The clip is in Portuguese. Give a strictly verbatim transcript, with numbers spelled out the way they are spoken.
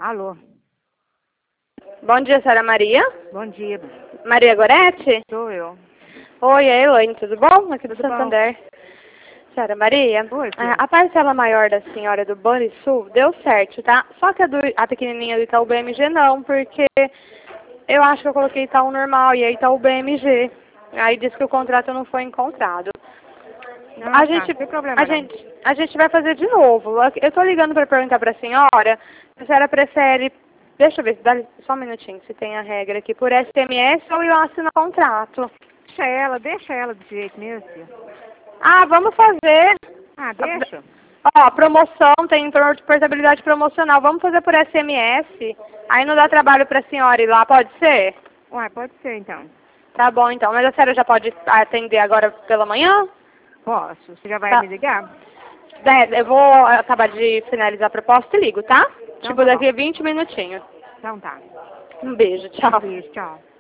Alô. Bom dia, senhora Maria. Bom dia. Maria Gorete? Sou eu. Oi, é Elaine, tudo bom? Aqui do Tudo Santander. Senhora Maria, Oi, a, a parcela maior da senhora do Banrisul deu certo, tá? Só que a, do, a pequenininha do Itaú B M G não, porque eu acho que eu coloquei Itaú normal e aí Itaú B M G. Aí disse que o contrato não foi encontrado. Ah, a, tá. gente, Não tem problema a, não. gente, a gente vai fazer de novo. Eu tô ligando para perguntar para a senhora se a senhora prefere. Deixa eu ver, dá só um minutinho, se tem a regra aqui, por S M S ou eu assino o contrato. Deixa ela, deixa ela do jeito mesmo, filha. Ah, vamos fazer. Ah, deixa. Ó, promoção, tem portabilidade promocional. Vamos fazer por S M S. Aí não dá trabalho para a senhora ir lá, pode ser? Ué, pode ser então. Tá bom então, mas a senhora já pode atender agora pela manhã? Posso. Você já vai Tá. me ligar? É, eu vou acabar de finalizar a proposta e ligo, tá? Então Tipo, tá daqui bom. a vinte minutinhos. Então tá. Um beijo, tchau. Beijo, tchau.